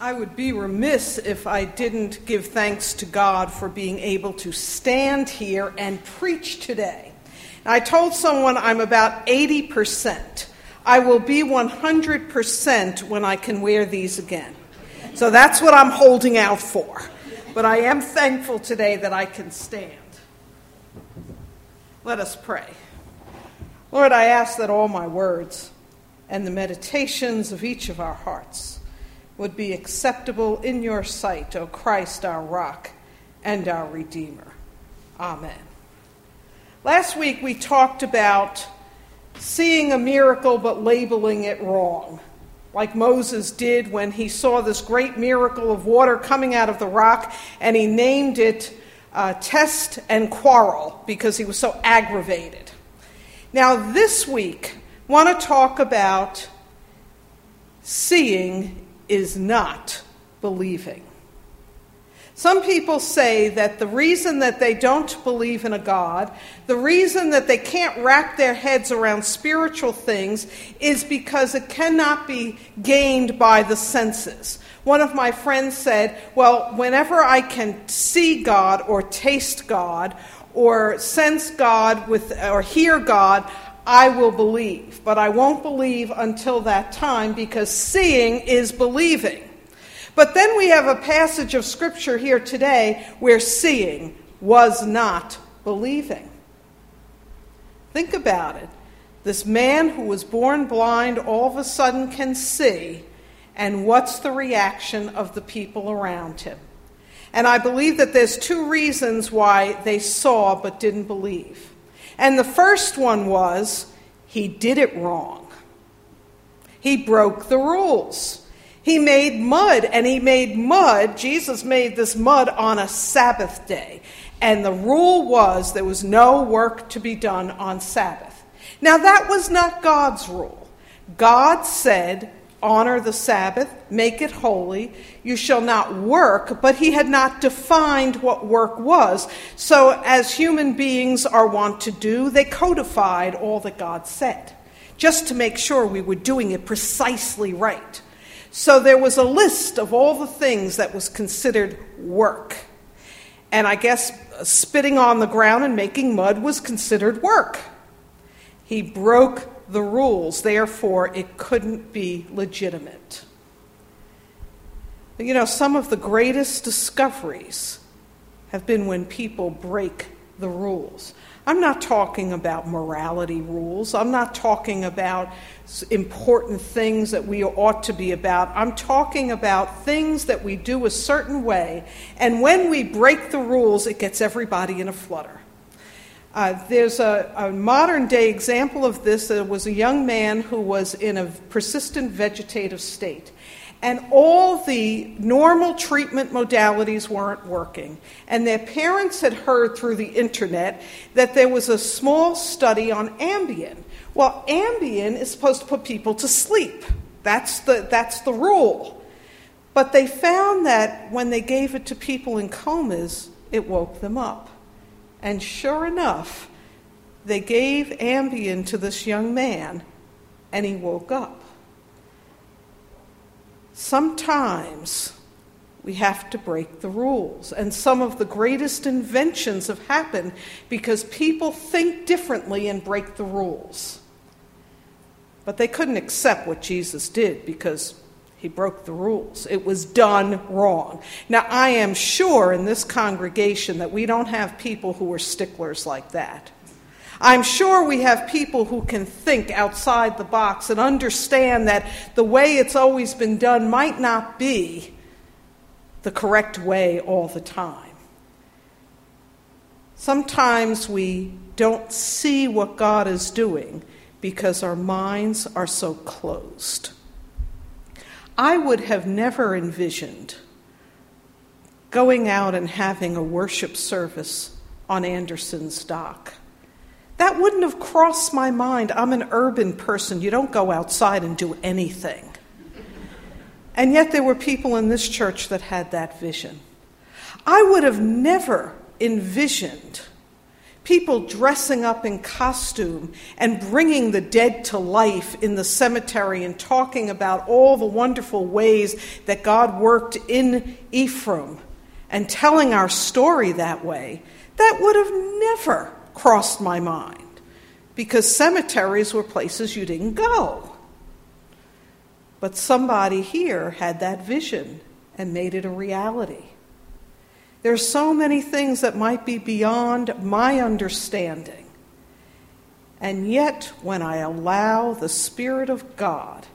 I would be remiss if I didn't give thanks to God for being able to stand here and preach today. I told someone I'm about 80%. I will be 100% when I can wear these again. So that's what I'm holding out for. But I am thankful today that I can stand. Let us pray. Lord, I ask that all my words and the meditations of each of our hearts would be acceptable in your sight, O Christ, our rock and our Redeemer. Amen. Last week we talked about seeing a miracle but labeling it wrong, like Moses did when he saw this great miracle of water coming out of the rock, and he named it Test and Quarrel because he was so aggravated. Now this week, I want to talk about seeing is not believing. Some people say that the reason that they don't believe in a God, the reason that they can't wrap their heads around spiritual things is because it cannot be gained by the senses. One of my friends said, well, whenever I can see God or taste God or sense God or hear God, I will believe, but I won't believe until that time because seeing is believing. But then we have a passage of Scripture here today where seeing was not believing. Think about it. This man who was born blind all of a sudden can see, and what's the reaction of the people around him? And I believe that there's two reasons why they saw but didn't believe. And the first one was, he did it wrong. He broke the rules. He made mud, Jesus made this mud on a Sabbath day. And the rule was there was no work to be done on Sabbath. Now that was not God's rule. God said, honor the Sabbath, make it holy. You shall not work, but he had not defined what work was. So as human beings are wont to do, they codified all that God said, just to make sure we were doing it precisely right. So there was a list of all the things that was considered work. And I guess spitting on the ground and making mud was considered work. He broke the rules, therefore it couldn't be legitimate. You know, some of the greatest discoveries have been when people break the rules. I'm not talking about morality rules. I'm not talking about important things that we ought to be about. I'm talking about things that we do a certain way, and when we break the rules, it gets everybody in a flutter. There's a modern-day example of this. There was a young man who was in a persistent vegetative state, and all the normal treatment modalities weren't working. And their parents had heard through the internet that there was a small study on Ambien. Well, Ambien is supposed to put people to sleep. That's the rule. But they found that when they gave it to people in comas, it woke them up. And sure enough, they gave Ambien to this young man, and he woke up. Sometimes we have to break the rules, and some of the greatest inventions have happened because people think differently and break the rules. But they couldn't accept what Jesus did because he broke the rules. It was done wrong. Now, I am sure in this congregation that we don't have people who are sticklers like that. I'm sure we have people who can think outside the box and understand that the way it's always been done might not be the correct way all the time. Sometimes we don't see what God is doing because our minds are so closed. I would have never envisioned going out and having a worship service on Anderson's dock. That wouldn't have crossed my mind. I'm an urban person. You don't go outside and do anything. And yet there were people in this church that had that vision. I would have never envisioned people dressing up in costume and bringing the dead to life in the cemetery and talking about all the wonderful ways that God worked in Ephraim and telling our story that way, that would have never crossed my mind, because cemeteries were places you didn't go. But somebody here had that vision and made it a reality. There's so many things that might be beyond my understanding. And yet, when I allow the Spirit of God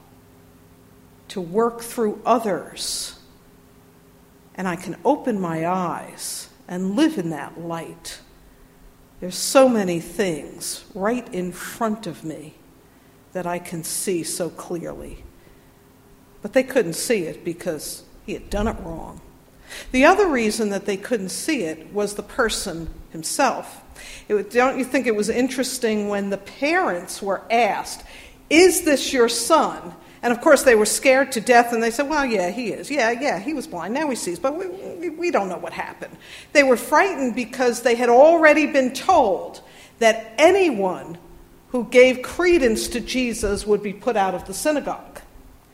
to work through others, and I can open my eyes and live in that light, there's so many things right in front of me that I can see so clearly. But they couldn't see it because he had done it wrong. The other reason that they couldn't see it was the person himself. Don't you think it was interesting when the parents were asked, "Is this your son?" And of course they were scared to death, and they said, "Well, yeah, he is. Yeah, he was blind. Now he sees, but we don't know what happened." They were frightened because they had already been told that anyone who gave credence to Jesus would be put out of the synagogue.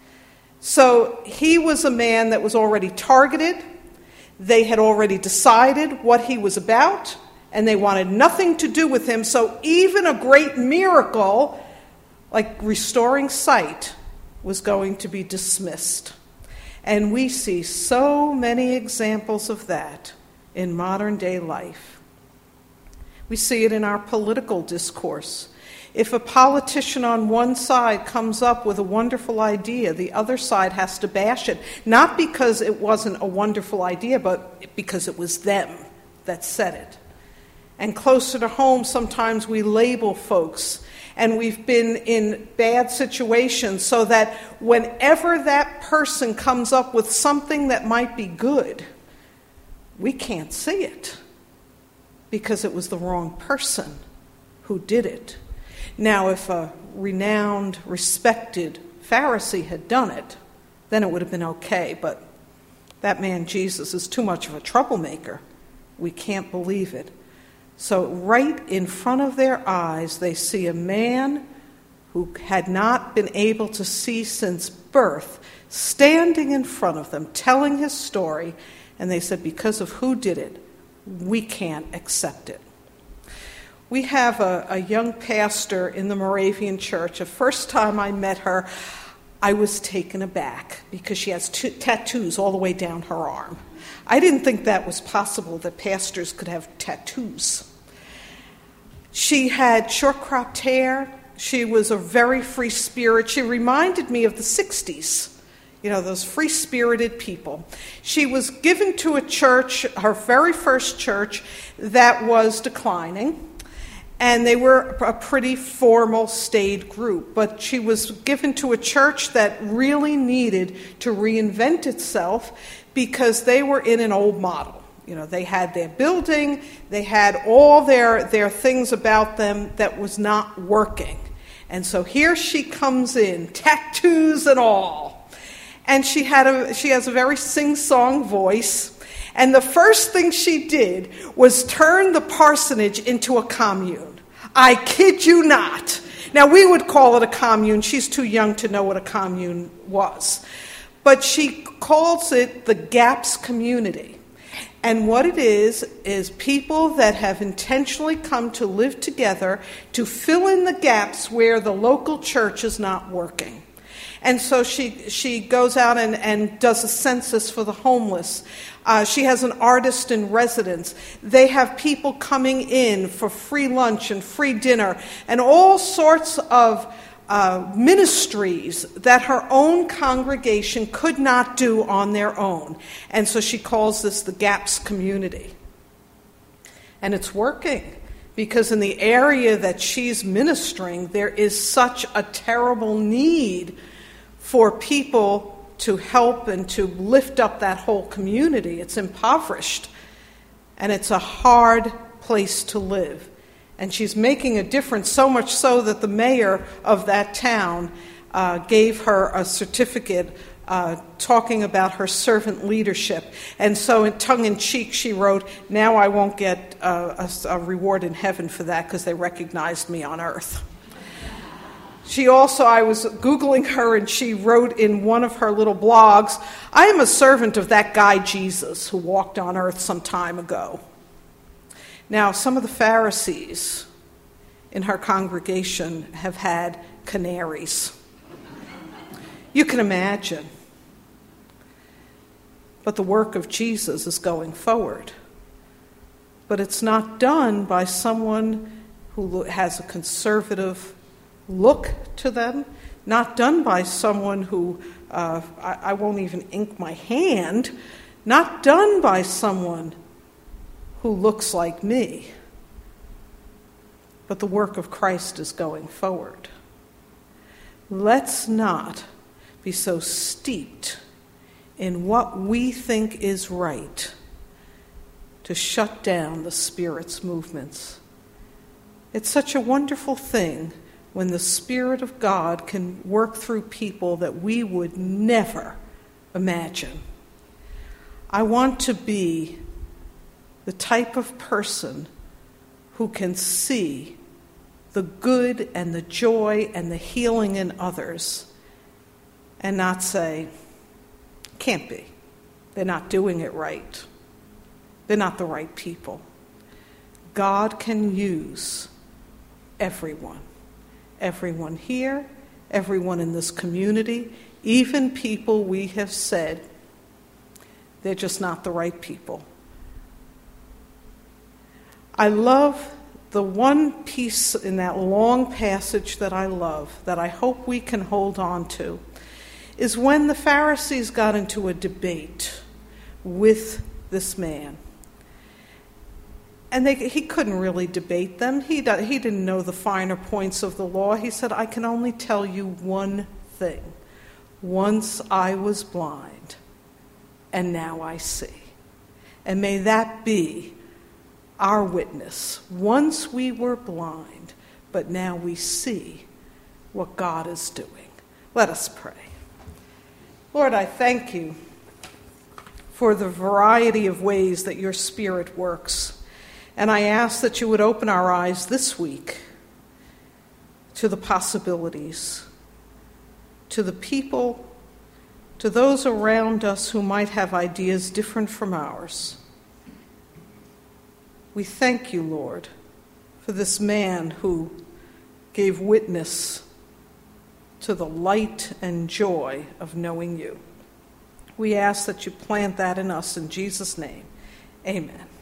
So he was a man that was already targeted. They had already decided what he was about, and they wanted nothing to do with him. So even a great miracle, like restoring sight, was going to be dismissed. And we see so many examples of that in modern day life. We see it in our political discourse. If a politician on one side comes up with a wonderful idea, the other side has to bash it, not because it wasn't a wonderful idea, but because it was them that said it. And closer to home, sometimes we label folks, and we've been in bad situations so that whenever that person comes up with something that might be good, we can't see it because it was the wrong person who did it. Now, if a renowned, respected Pharisee had done it, then it would have been okay. But that man, Jesus, is too much of a troublemaker. We can't believe it. So right in front of their eyes, they see a man who had not been able to see since birth, standing in front of them, telling his story. And they said, because of who did it, we can't accept it. We have a young pastor in the Moravian church. The first time I met her, I was taken aback because she has tattoos all the way down her arm. I didn't think that was possible, that pastors could have tattoos. She had short-cropped hair. She was a very free spirit. She reminded me of the 60s. You know, those free-spirited people. She was given to a church, her very first church, that was declining. And they were a pretty formal, staid group. But she was given to a church that really needed to reinvent itself because they were in an old model. You know, they had their building, they had all their things about them that was not working. And so here she comes in, tattoos and all. And she has a very sing-song voice. And the first thing she did was turn the parsonage into a commune. I kid you not. Now, we would call it a commune. She's too young to know what a commune was. But she calls it the GAPS community. And what it is people that have intentionally come to live together to fill in the gaps where the local church is not working. And so she goes out and does a census for the homeless. She has an artist in residence. They have people coming in for free lunch and free dinner and all sorts of ministries that her own congregation could not do on their own. And so she calls this the GAPS community. And it's working because in the area that she's ministering, there is such a terrible need for people to help and to lift up that whole community. It's impoverished, and it's a hard place to live. And she's making a difference, so much so that the mayor of that town gave her a certificate talking about her servant leadership. And so in tongue-in-cheek, she wrote, "Now I won't get a reward in heaven for that because they recognized me on earth." She also, I was Googling her, and she wrote in one of her little blogs, "I am a servant of that guy Jesus who walked on earth some time ago." Now, some of the Pharisees in her congregation have had canaries. You can imagine. But the work of Jesus is going forward. But it's not done by someone who has a conservative look to them, not done by someone who, I won't even ink my hand, not done by someone who looks like me. But the work of Christ is going forward. Let's not be so steeped in what we think is right to shut down the Spirit's movements. It's such a wonderful thing when the Spirit of God can work through people that we would never imagine. I want to be the type of person who can see the good and the joy and the healing in others and not say, "Can't be. They're not doing it right. They're not the right people." God can use everyone. Everyone here, everyone in this community, even people we have said, they're just not the right people. I love the one piece in that long passage that I love, that I hope we can hold on to, is when the Pharisees got into a debate with this man. And he couldn't really debate them. He didn't know the finer points of the law. He said, "I can only tell you one thing. Once I was blind, and now I see." And may that be our witness. Once we were blind, but now we see what God is doing. Let us pray. Lord, I thank you for the variety of ways that your Spirit works. And I ask that you would open our eyes this week to the possibilities, to the people, to those around us who might have ideas different from ours. We thank you, Lord, for this man who gave witness to the light and joy of knowing you. We ask that you plant that in us in Jesus' name. Amen.